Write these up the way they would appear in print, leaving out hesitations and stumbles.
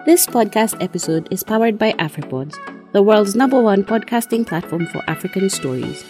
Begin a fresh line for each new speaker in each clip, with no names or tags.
This podcast episode is powered by AfriPods, the world's #1 podcasting platform for African stories.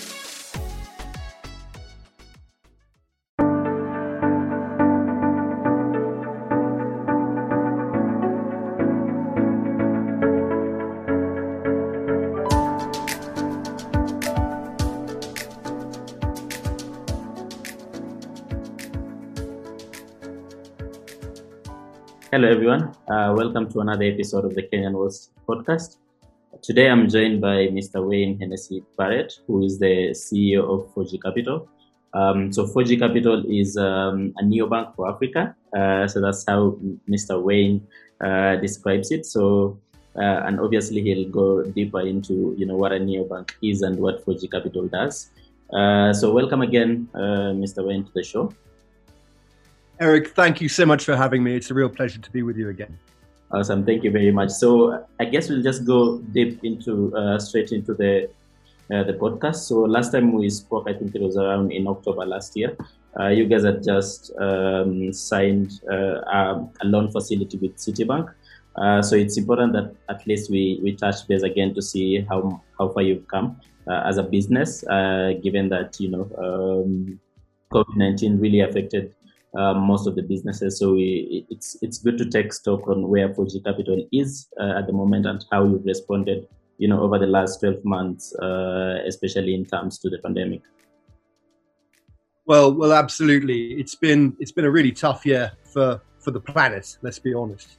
Hello, everyone. Welcome to another episode of the Kenyan West podcast. Today, I'm joined by Mr. Wayne Hennessy Barrett, who is the CEO of 4G Capital. So 4G Capital is a neobank for Africa. So that's how Mr. Wayne describes it. So, and obviously, he'll go deeper into what a neobank is and what 4G Capital does. So, welcome again, Mr. Wayne, to the show.
Eric, thank you so much for having me. It's a real pleasure to be with you again.
Awesome. Thank you very much. So I guess we'll just go deep into straight into the podcast. So last time we spoke, I think it was around in October last year. You guys had just signed a loan facility with Citibank. So it's important that at least we touch base again to see how far you've come as a business, given that COVID-19 really affected most of the businesses. So it's good to take stock on where 4G Capital is at the moment and how you've responded, over the last 12 months, especially in terms to the pandemic.
Well, absolutely. It's been a really tough year for the planet. Let's be honest.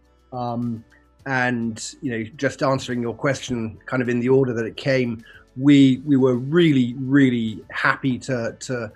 And just answering your question, kind of in the order that it came, we were really happy to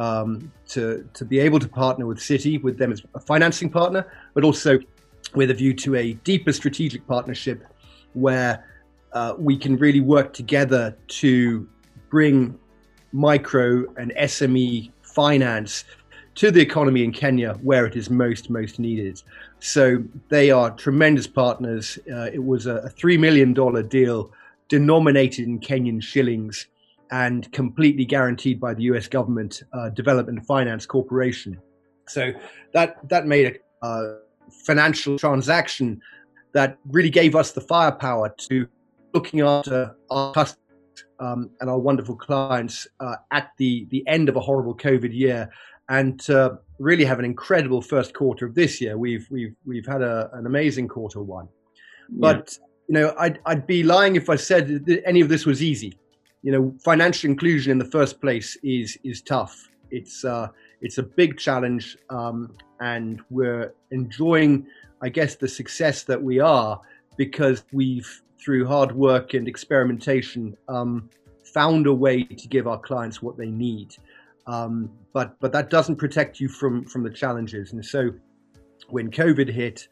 be able to partner with Citi, with them as a financing partner, but also with a view to a deeper strategic partnership where we can really work together to bring micro and SME finance to the economy in Kenya where it is most needed. So they are tremendous partners. It was a $3 million deal denominated in Kenyan shillings and completely guaranteed by the US government Development and Finance Corporation. So that made a financial transaction that really gave us the firepower to looking after our customers and our wonderful clients at the end of a horrible COVID year, and to really have an incredible first quarter of this year. We've had an amazing quarter one, but I'd be lying if I said that any of this was easy. Financial inclusion in the first place is tough. It's a big challenge, and we're enjoying, I guess, the success that we are because we've, through hard work and experimentation, found a way to give our clients what they need. But that doesn't protect you from the challenges. And so, when COVID hit,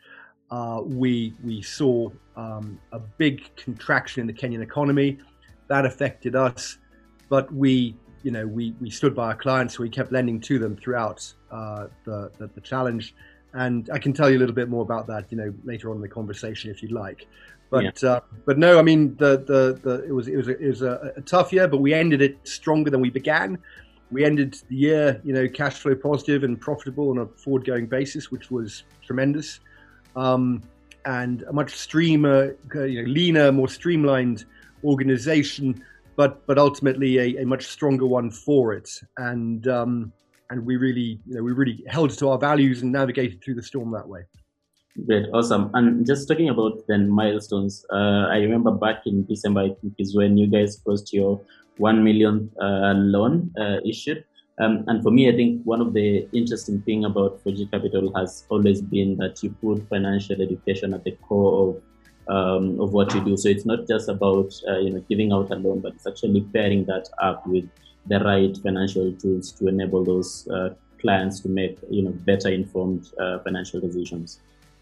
we saw a big contraction in the Kenyan economy. That affected us, but we stood by our clients, so we kept lending to them throughout the challenge. And I can tell you a little bit more about that, later on in the conversation if you'd like. But no, I mean it was a tough year, but we ended it stronger than we began. We ended the year, cash flow positive and profitable on a forward-going basis, which was tremendous, and a much leaner, more streamlined organization, but ultimately a much stronger one for it, and we really held to our values and navigated through the storm that way.
Great, awesome. And just talking about then milestones, I remember back in December, I think, is when you guys closed your 1 million loan issued. And for me, I think one of the interesting thing about 4G Capital has always been that you put financial education at the core of what you do. So it's not just about giving out a loan, but it's actually pairing that up with the right financial tools to enable those clients to make better informed financial decisions.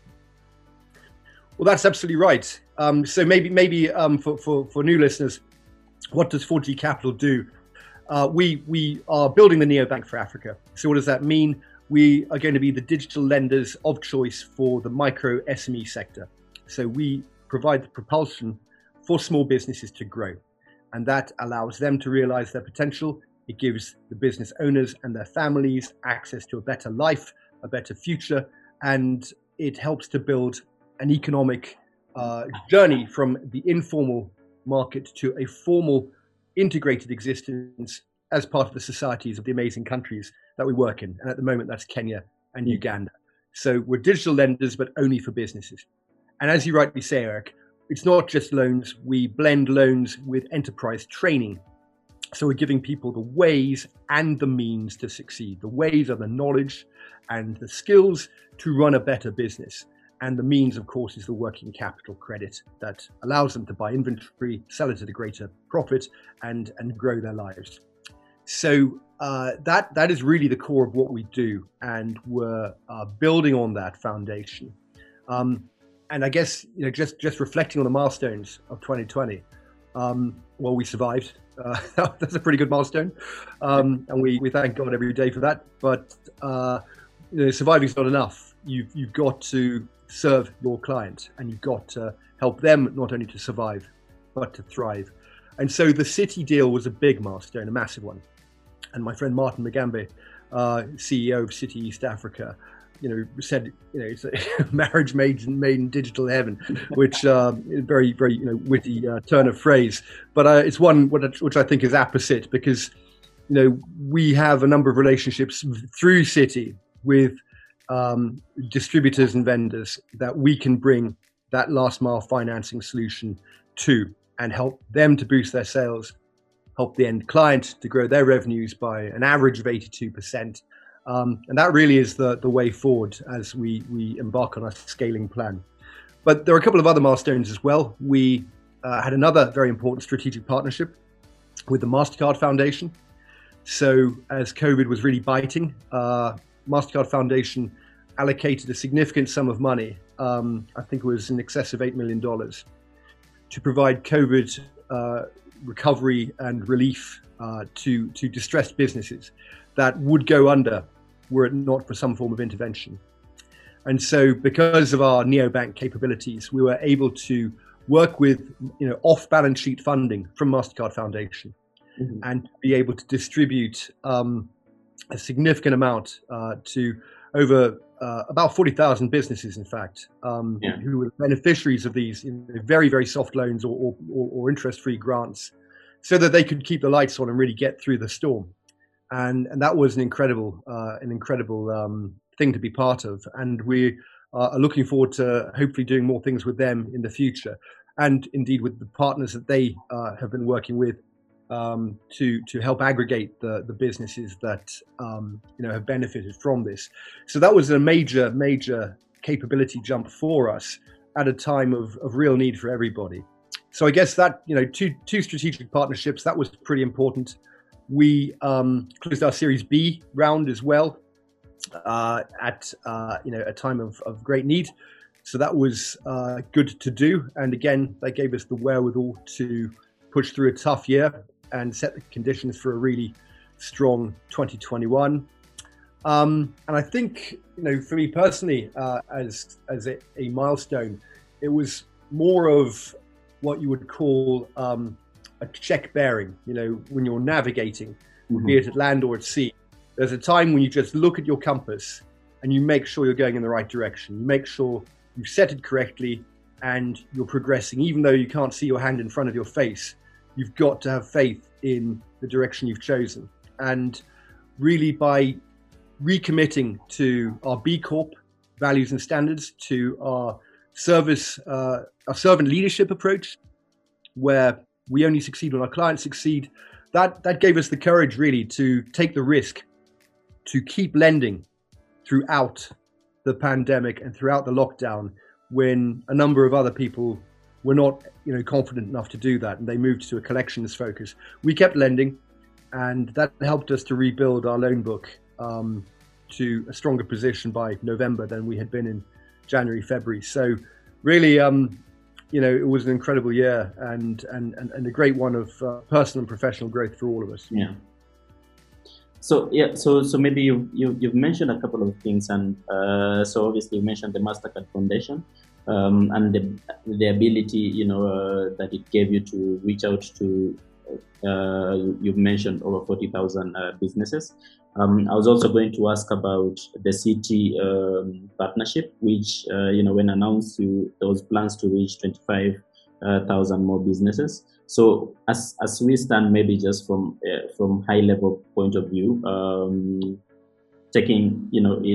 Well, that's absolutely right. So maybe for new listeners, what does 4G Capital do? We are building the neobank for Africa. So what does that mean? We are going to be the digital lenders of choice for the micro SME sector. So we provide the propulsion for small businesses to grow, and that allows them to realize their potential. It gives the business owners and their families access to a better life, a better future, and it helps to build an economic journey from the informal market to a formal integrated existence as part of the societies of the amazing countries that we work in. And at the moment, that's Kenya and Uganda. So we're digital lenders, but only for businesses. And as you rightly say, Eric, it's not just loans. We blend loans with enterprise training. So we're giving people the ways and the means to succeed. The ways are the knowledge and the skills to run a better business. And the means, of course, is the working capital credit that allows them to buy inventory, sell it at a greater profit, and grow their lives. So that is really the core of what we do, and we're building on that foundation. And I guess, just reflecting on the milestones of 2020, well, we survived. That's a pretty good milestone, and we thank God every day for that. But surviving is not enough. You've got to serve your client, and you've got to help them not only to survive but to thrive. And so the Citi deal was a big milestone, a massive one. And my friend Martin Mugambe, CEO of Citi East Africa, said, it's a marriage made in digital heaven, which very, very witty turn of phrase. But it's one which I think is apposite, because we have a number of relationships through Citi with distributors and vendors that we can bring that last mile financing solution to, and help them to boost their sales, help the end client to grow their revenues by an average of 82%. And that really is the way forward as we embark on our scaling plan. But there are a couple of other milestones as well. We had another very important strategic partnership with the MasterCard Foundation. So as COVID was really biting, MasterCard Foundation allocated a significant sum of money, I think it was in excess of $8 million, to provide COVID recovery and relief to distressed businesses that would go under were it not for some form of intervention. And so because of our neobank capabilities, we were able to work with off-balance sheet funding from MasterCard Foundation, and be able to distribute a significant amount to over about 40,000 businesses, in fact, who were beneficiaries of these very, very soft loans or interest-free grants, so that they could keep the lights on and really get through the storm. And that was an incredible thing to be part of. And we are looking forward to hopefully doing more things with them in the future, and indeed with the partners that they have been working with to help aggregate the businesses that have benefited from this. So that was a major capability jump for us at a time of real need for everybody. So I guess that two strategic partnerships, that was pretty important. We closed our Series B round as well at a time of great need. So that was good to do, and again that gave us the wherewithal to push through a tough year and set the conditions for a really strong 2021. And I think, for me personally, as a milestone, it was more of what you would call a check bearing. When you're navigating, be it at land or at sea, there's a time when you just look at your compass and you make sure you're going in the right direction. You make sure you've set it correctly and you're progressing, even though you can't see your hand in front of your face. You've got to have faith in the direction you've chosen. And really, by recommitting to our B Corp values and standards, to our servant leadership approach, where we only succeed when our clients succeed, that gave us the courage really to take the risk to keep lending throughout the pandemic and throughout the lockdown, when a number of other people were not confident enough to do that, and they moved to a collections focus. We kept lending, and that helped us to rebuild our loan book to a stronger position by November than we had been in January, February. So really, it was an incredible year and a great one of personal and professional growth for all of us.
Yeah. So maybe you've mentioned a couple of things, and so obviously you mentioned the MasterCard Foundation. And the ability, that it gave you to reach out to you've mentioned over 40,000 businesses. I was also going to ask about the city partnership, which, when announced, there was plans to reach 25,000 more businesses. So as we stand, maybe just from high level point of view, taking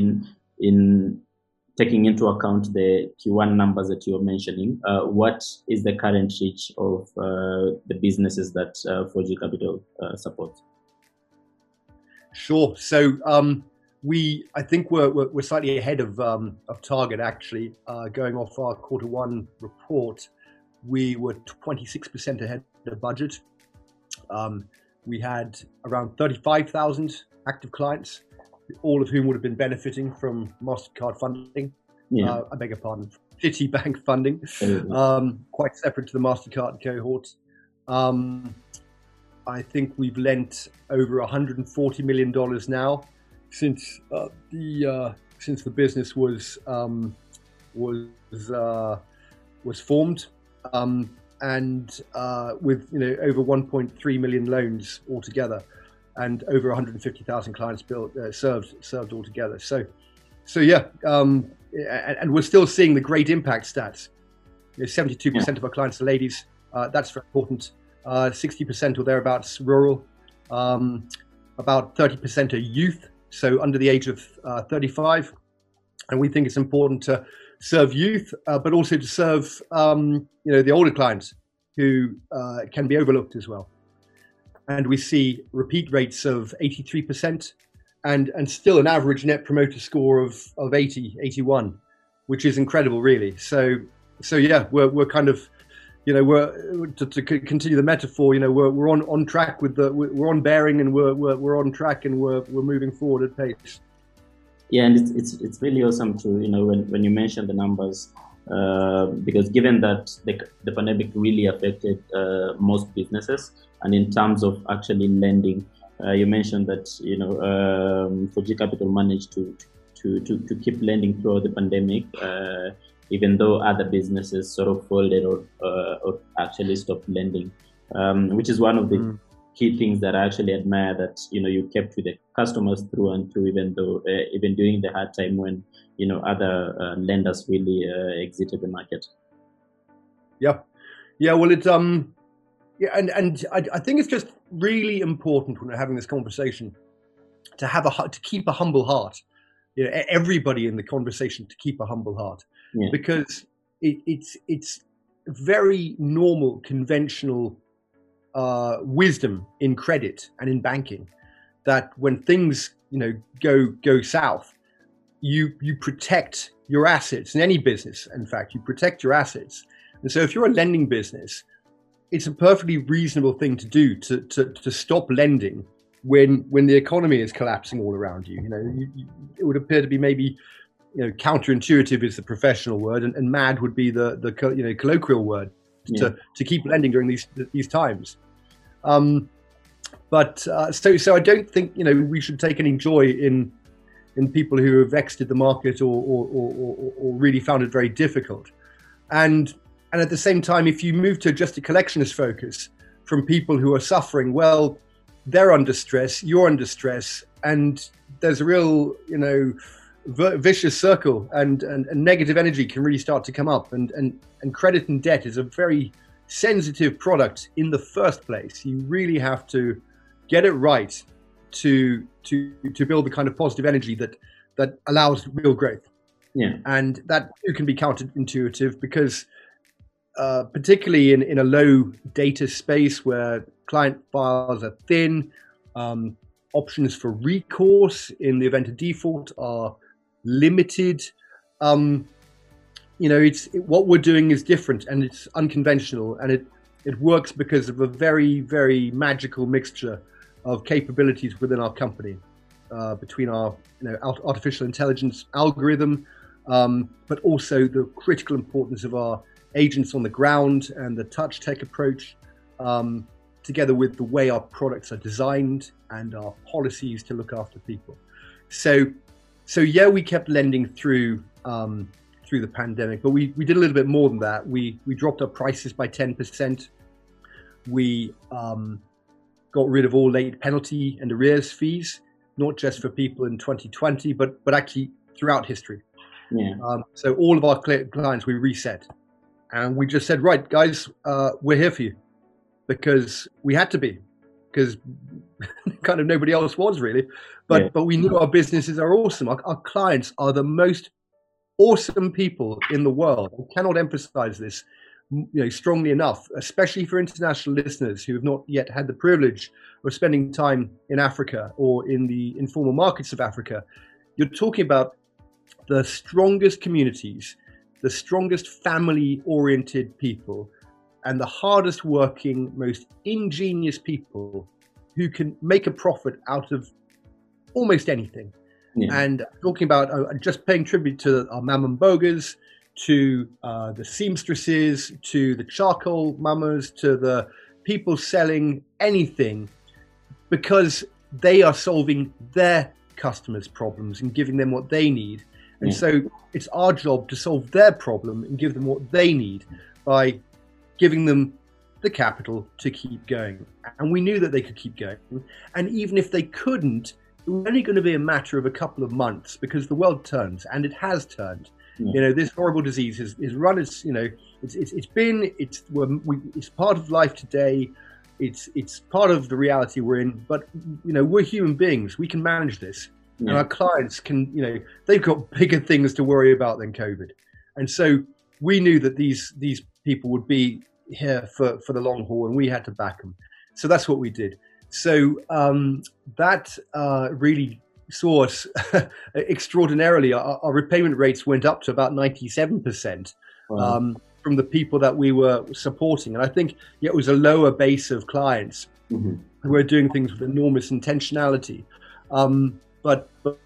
into account the Q1 numbers that you're mentioning, what is the current reach of the businesses that 4G Capital supports?
Sure. So I think we're slightly ahead of target actually. Going off our Q1 report, we were 26% ahead of budget. We had around 35,000 active clients, all of whom would have been benefiting from MasterCard funding. I beg your pardon, Citibank funding, quite separate to the MasterCard cohort. I think we've lent over $140 million now since the business was formed, and with over 1.3 million loans altogether, and over 150,000 clients served altogether. So yeah, and we're still seeing the great impact stats. 72% of our clients are ladies. That's very important. 60% or thereabouts rural. About 30% are youth, so under the age of 35. And we think it's important to serve youth, but also to serve the older clients who can be overlooked as well. And we see repeat rates of 83% and still an average net promoter score of 81, which is incredible, really. So yeah, we're kind of, we're to continue the metaphor. We're on track we're on bearing, and we're on track, and we're moving forward at pace.
Yeah, and it's really awesome to when you mention the numbers, because given that the pandemic really affected most businesses, and in terms of actually lending, you mentioned that 4G Capital managed to keep lending throughout the pandemic, even though other businesses sort of folded or actually stopped lending, which is one of the key things that I actually admire, that you kept with the customers through and through, even during the hard time when other lenders really exited the market.
Yeah, well, it's and I think it's just really important when we're having this conversation to keep a humble heart. Everybody in the conversation to keep a humble heart, because it's very normal, conventional wisdom in credit and in banking that when things go south, you protect your assets. In any business, in fact, you protect your assets. And so if you're a lending business, it's a perfectly reasonable thing to do to stop lending when the economy is collapsing all around you. It would appear to be maybe counterintuitive is the professional word, and mad would be the colloquial word to keep lending during these times. But so I don't think we should take any joy in people who have exited the market or really found it very difficult. And at the same time, if you move to just a collectionist focus from people who are suffering, well, they're under stress, you're under stress, and there's a real, vicious circle, and negative energy can really start to come up. And credit and debt is a very sensitive product in the first place. You really have to get it right to build the kind of positive energy that allows real growth.
Yeah, and
that too can be counterintuitive because, particularly in a low data space where client files are thin, options for recourse in the event of default are limited. What we're doing is different, and it's unconventional, and it works because of a very, very magical mixture of capabilities within our company, between our artificial intelligence algorithm, but also the critical importance of our agents on the ground and the touch tech approach, together with the way our products are designed and our policies to look after people. So yeah, we kept lending through the pandemic, but we did a little bit more than that. We dropped our prices by 10%. We got rid of all late penalty and arrears fees, not just for people in 2020, but actually throughout history.
Yeah.
So all of our clients we reset, and we just said, right, guys, we're here for you, because we had to be, because kind of nobody else was really. But we knew our businesses are awesome. Our clients are the most awesome people in the world. I cannot emphasize this strongly enough, especially for international listeners who have not yet had the privilege of spending time in Africa or in the informal markets of Africa. You're talking about the strongest communities, the strongest family-oriented people, and the hardest working, most ingenious people who can make a profit out of almost anything. Yeah. And talking about just paying tribute to our Mamambogas, to the seamstresses, to the charcoal mamas, to the people selling anything, because they are solving their customers' problems and giving them what they need. And so it's our job to solve their problem and give them what they need by giving them the capital to keep going. And we knew that they could keep going. And even if they couldn't, it was only going to be a matter of a couple of months, because the world turns, and it has turned. This horrible disease has run its, it's part of life today. It's part of the reality we're in, but we're human beings. We can manage this, and our clients can, they've got bigger things to worry about than COVID. And so we knew that these people would be here for the long haul, and we had to back them. So that's what we did. So that really saw us extraordinarily. Our repayment rates went up to about 97%. Wow. From the people that we were supporting. And I think it was a lower base of clients who were doing things with enormous intentionality. But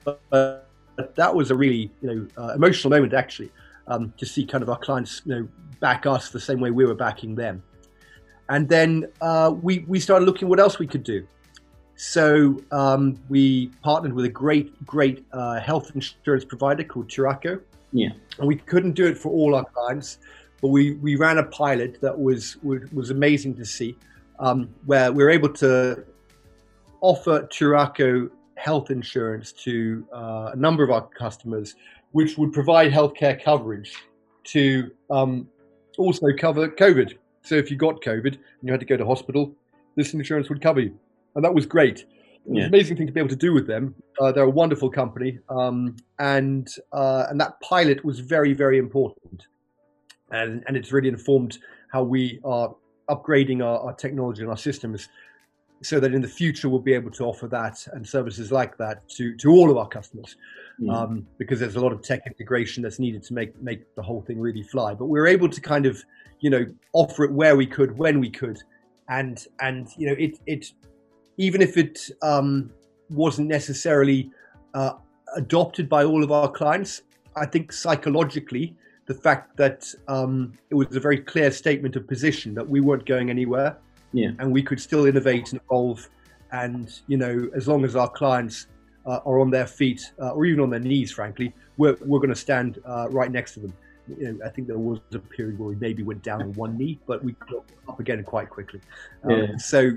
that was a really emotional moment, actually, to see kind of our clients back us the same way we were backing them. And then we started looking what else we could do. So we partnered with a great health insurance provider called Turaco. Yeah. And we couldn't do it for all our clients, but we ran a pilot that was amazing to see, where we were able to offer Turaco health insurance to a number of our customers, which would provide healthcare coverage to also cover COVID. So if you got COVID and you had to go to hospital, this insurance would cover you. And that was great. It was an amazing thing to be able to do with them. They're a wonderful company. And that pilot was very, very important. And it's really informed how we are upgrading our technology and our systems, so that in the future we'll be able to offer that and services like that to all of our customers. Because there's a lot of tech integration that's needed to make the whole thing really fly. But we're able to kind of, offer it where we could, when we could. And it even if it wasn't necessarily adopted by all of our clients, I think psychologically, the fact that it was a very clear statement of position that we weren't going anywhere, and we could still innovate and evolve. And, as long as our clients are on their feet or even on their knees, frankly, we're going to stand right next to them. I think there was a period where we maybe went down on one knee, but we got up again quite quickly. So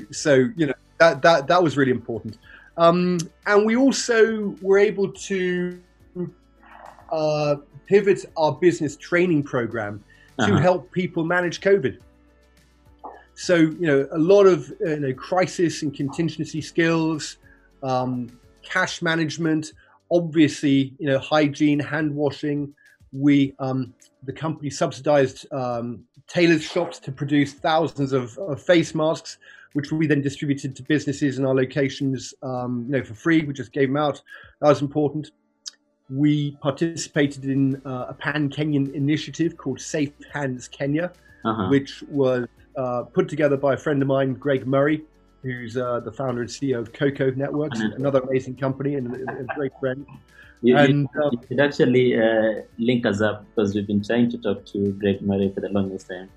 that was really important. And we also were able to pivot our business training program to help people manage COVID. So, a lot of crisis and contingency skills, cash management, obviously, hygiene, hand washing. We, the company subsidized tailors' shops to produce thousands of face masks, which we then distributed to businesses in our locations, for free. We just gave them out. That was important. We participated in a pan-Kenyan initiative called Safe Hands Kenya, which was put together by a friend of mine, Greg Murray, who's the founder and CEO of Coco Networks, another amazing company and a great friend. You
could actually link us up, because we've been trying to talk to Greg Murray for the longest time.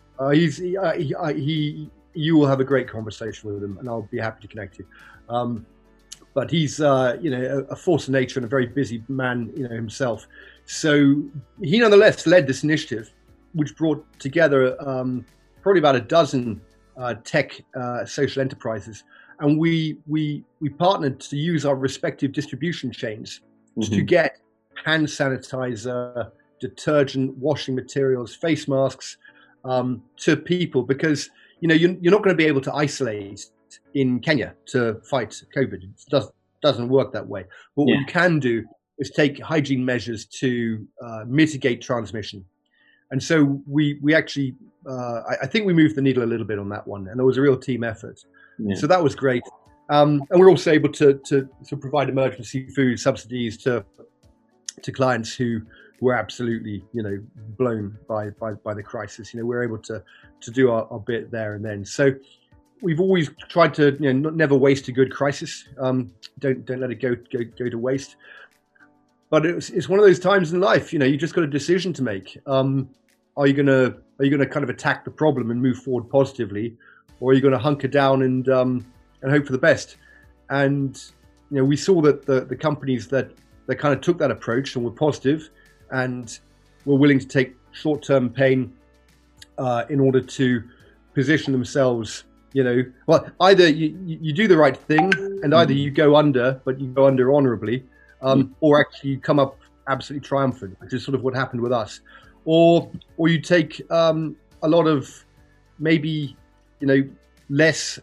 You will have a great conversation with him, and I'll be happy to connect you. But he's a force of nature and a very busy man, himself. So he nonetheless led this initiative, which brought together probably about a dozen tech social enterprises, and we partnered to use our respective distribution chains to get hand sanitizer, detergent, washing materials, face masks to people, because you're not going to be able to isolate in Kenya to fight COVID. It doesn't work that way. But what we can do is take hygiene measures to mitigate transmission. And so we actually, I think we moved the needle a little bit on that one, and it was a real team effort. Yeah. So that was great. And we're also able to provide emergency food subsidies to clients who were absolutely, blown by the crisis. We're able to do our bit there and then. So we've always tried to, never waste a good crisis. Don't let it go to waste. But it's one of those times in life, you just got a decision to make. Are you gonna kind of attack the problem and move forward positively, or are you gonna hunker down and hope for the best? And we saw that the companies that kind of took that approach and were positive and were willing to take short-term pain in order to position themselves. Well, either you do the right thing and either you go under, but you go under honorably, or actually you come up absolutely triumphant, which is sort of what happened with us. Or you take a lot of maybe, less,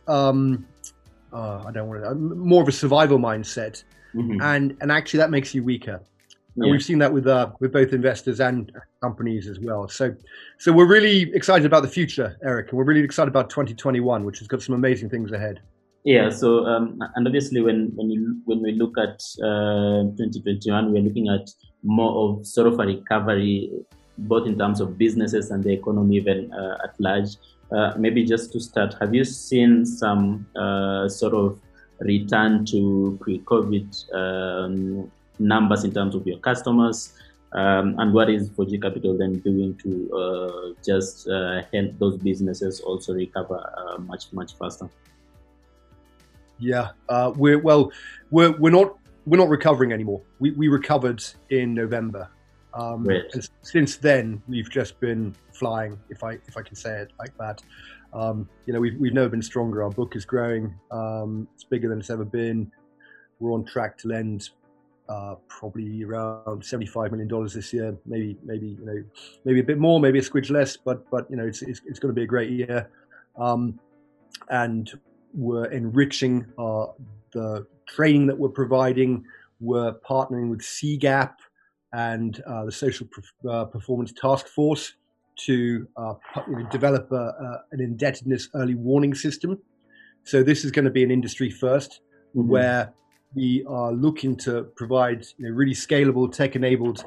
I don't want to, more of a survival mindset, and actually that makes you weaker. And we've seen that with both investors and companies as well. So we're really excited about the future, Eric, and we're really excited about 2021, which has got some amazing things ahead.
Yeah. So and obviously when we look at 2021, we're looking at more of sort of a recovery, both in terms of businesses and the economy even at large. Maybe just to start, have you seen some sort of return to pre-COVID numbers in terms of your customers, and what is 4G Capital then doing to just help those businesses also recover much faster?
Yeah, we're not recovering anymore. We recovered in November, and since then we've just been flying, if I can say it like that. We've never been stronger. Our book is growing. It's bigger than it's ever been. We're on track to lend probably around $75 million this year, maybe a bit more, maybe a squidge less, but it's going to be a great year, and we're enriching the training that we're providing. We're partnering with CGAP and the Social Performance Task Force to develop an indebtedness early warning system. So this is going to be an industry first, where we are looking to provide really scalable, tech-enabled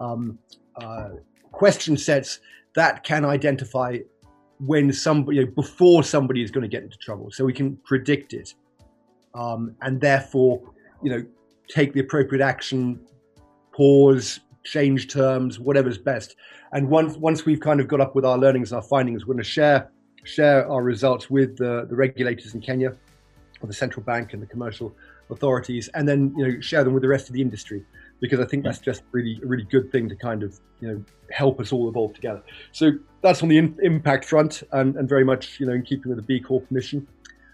question sets that can identify when somebody, before somebody is going to get into trouble, so we can predict it, and therefore, take the appropriate action, pause, change terms, whatever's best. And once we've kind of got up with our learnings and our findings, we're going to share our results with the regulators in Kenya, or the central bank and the commercial authorities, and then share them with the rest of the industry, because I think that's just a really good thing to kind of help us all evolve together. So that's on the impact front, and very much in keeping with the B Corp mission.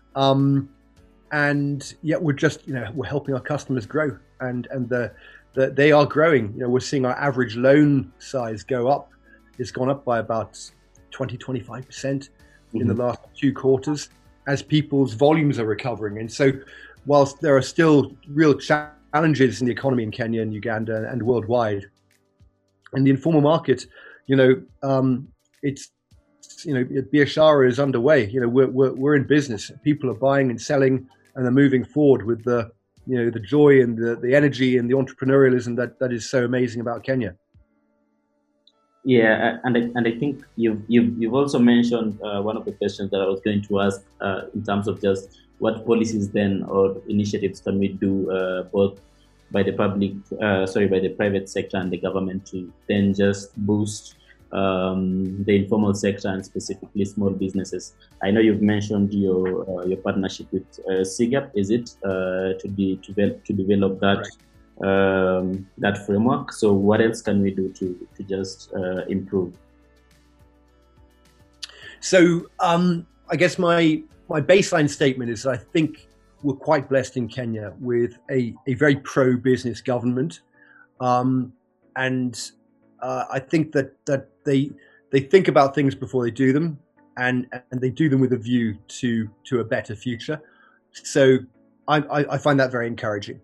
And yet we're just we're helping our customers grow, and they are growing. We're seeing our average loan size go up. It's gone up by about 20-25% in the last 2 quarters as people's volumes are recovering. And so whilst there are still real challenges in the economy in Kenya and Uganda and worldwide, in the informal market, it's biashara is underway. We're in business. People are buying and selling, and they're moving forward with the joy and the energy and the entrepreneurialism that is so amazing about Kenya.
Yeah, and I think you've also mentioned one of the questions that I was going to ask in terms of just what policies then or initiatives can we do both by the private sector and the government to then just boost the informal sector and specifically small businesses. I know you've mentioned your partnership with CGAP. Is it to develop that that framework? So what else can we do to just improve?
So I guess my baseline statement is that I think we're quite blessed in Kenya with a very pro-business government, and I think that they think about things before they do them, and they do them with a view to a better future. So I find that very encouraging.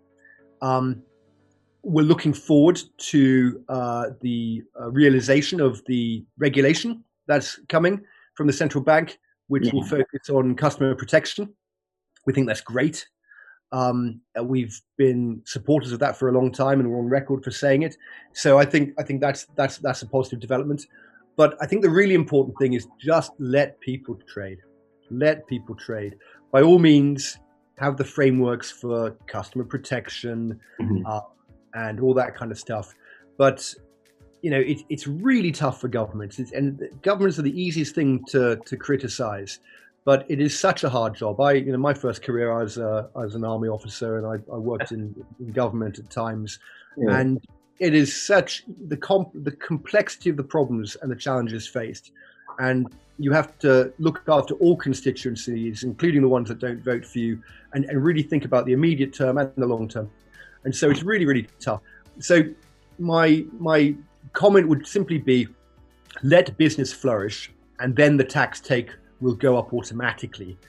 We're looking forward to the realization of the regulation that's coming from the central bank, which will focus on customer protection. We think that's great. We've been supporters of that for a long time, and we're on record for saying it. So I think that's a positive development. But I think the really important thing is just let people trade. Let people trade. By all means, have the frameworks for customer protection and all that kind of stuff. But it's really tough for governments, and governments are the easiest thing to criticize. But it is such a hard job. My first career, I was an army officer, and I worked in government at times, and it is such the complexity of the problems and the challenges faced, and you have to look after all constituencies, including the ones that don't vote for you, and really think about the immediate term and the long term. And so it's really, really tough. So my comment would simply be, let business flourish, and then the tax take will go up automatically.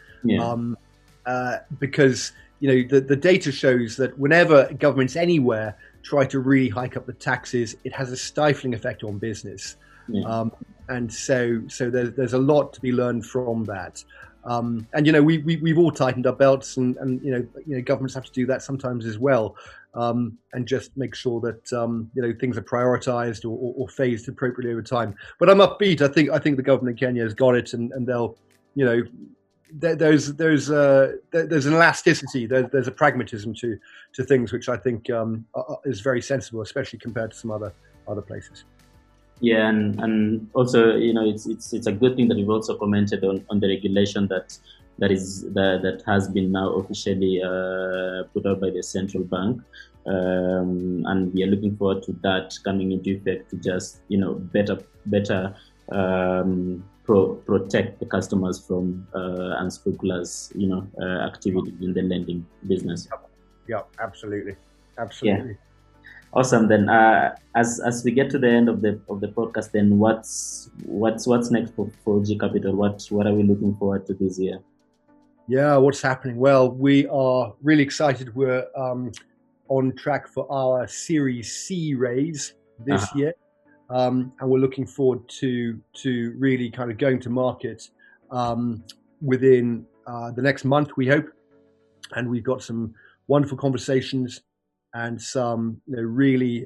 Because the data shows that whenever governments anywhere try to really hike up the taxes, it has a stifling effect on business. And so there's a lot to be learned from that. And we've all tightened our belts, and governments have to do that sometimes as well, and just make sure that things are prioritized or phased appropriately over time. But I'm upbeat. I think the government of Kenya has got it, and they'll there's an elasticity, there's a pragmatism to things, which I think is very sensible, especially compared to some other places.
Yeah, and also it's a good thing that you've also commented on the regulation that has been now officially put out by the central bank, and we are looking forward to that coming into effect to just better protect the customers from unscrupulous activity in the lending business.
Yeah, absolutely.
Yeah. Awesome. Then, as we get to the end of the podcast, then what's next for G Capital? What are we looking forward to this year?
Yeah, what's happening? Well, we are really excited. We're on track for our Series C raise this year, and we're looking forward to really kind of going to market within the next month, we hope. And we've got some wonderful conversations and some really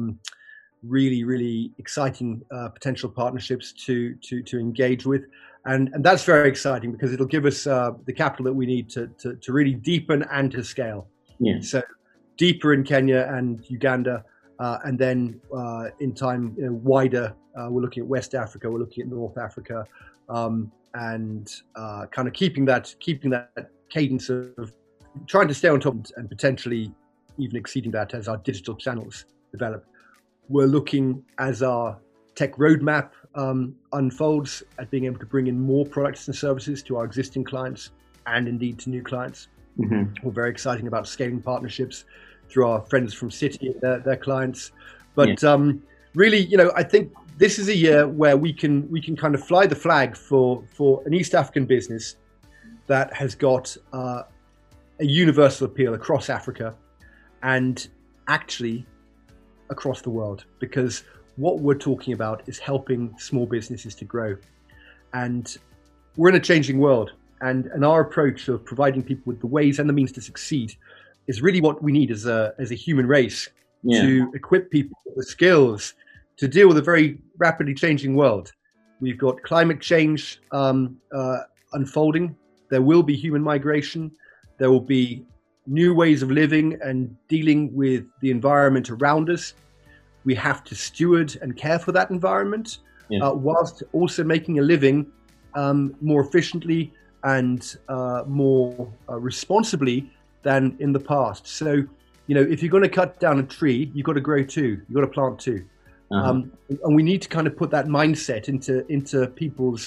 exciting potential partnerships to engage with, and that's very exciting because it'll give us the capital that we need to really deepen and to scale.
Yeah.
So deeper in Kenya and Uganda, and then in time wider. We're looking at West Africa, we're looking at North Africa, and kind of keeping that cadence of trying to stay on top and potentially even exceeding that as our digital channels develop. We're looking, as our tech roadmap unfolds, at being able to bring in more products and services to our existing clients and indeed to new clients. We're very exciting about scaling partnerships through our friends from Citi and their clients. But really, I think this is a year where we can kind of fly the flag for an East African business that has got a universal appeal across Africa, and actually across the world, because what we're talking about is helping small businesses to grow. And we're in a changing world, and our approach of providing people with the ways and the means to succeed is really what we need as a human race, to equip people with the skills to deal with a very rapidly changing world. We've got climate change unfolding. There will be human migration. There will be new ways of living and dealing with the environment around us. We have to steward and care for that environment, whilst also making a living more efficiently and more responsibly than in the past. So, if you're going to cut down a tree, you've got to grow too. You've got to plant too. And we need to kind of put that mindset into people's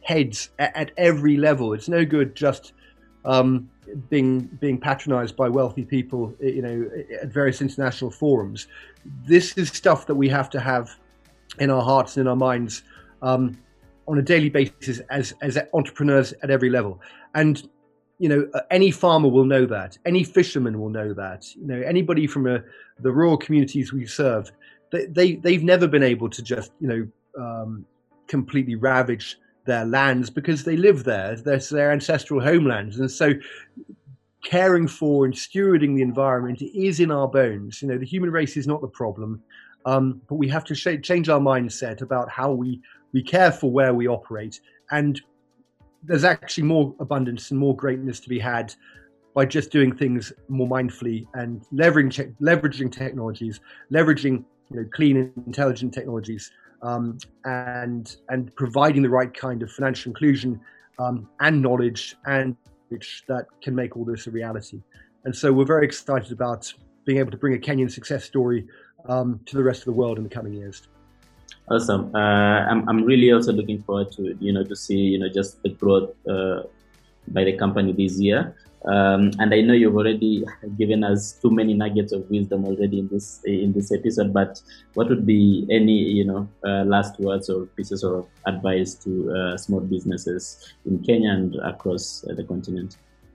heads at every level. It's no good just being patronized by wealthy people, at various international forums. This is stuff that we have to have in our hearts and in our minds on a daily basis as entrepreneurs at every level. And any farmer will know that. Any fisherman will know that. Anybody from the rural communities we serve, they've never been able to just completely ravage their lands because they live there. That's their ancestral homelands, and so caring for and stewarding the environment is in our bones. The human race is not the problem, but we have to change our mindset about how we care for where we operate. And there's actually more abundance and more greatness to be had by just doing things more mindfully and leveraging technologies, leveraging clean and intelligent technologies, and providing the right kind of financial inclusion and knowledge and which that can make all this a reality. And so we're very excited about being able to bring a Kenyan success story to the rest of the world in the coming years.
Awesome. I'm really also looking forward to to see just the growth by the company this year. And I know you've already given us too many nuggets of wisdom already in this episode. But what would be any last words or pieces of advice to small businesses in Kenya and across the continent?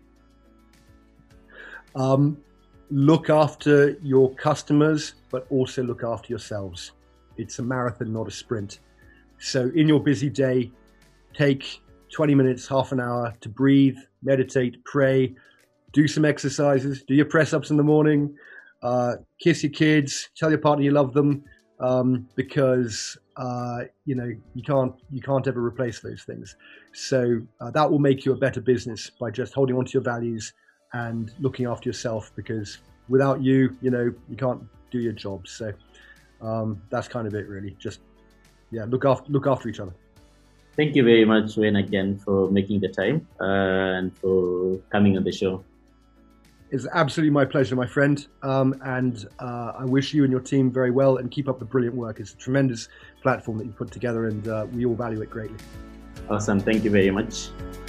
Look after your customers, but also look after yourselves. It's a marathon, not a sprint. So in your busy day, take 20 minutes, half an hour to breathe, meditate, pray, do some exercises, do your press ups in the morning, kiss your kids, tell your partner you love them, because you can't ever replace those things. So that will make you a better business by just holding on to your values and looking after yourself, because without you, you can't do your job. So that's kind of it, really. Just look after each other.
Thank you very much, Wayne, again for making the time and for coming on the show.
It's absolutely my pleasure, my friend. And I wish you and your team very well and keep up the brilliant work. It's a tremendous platform that you've put together, and we all value it greatly.
Awesome. Thank you very much.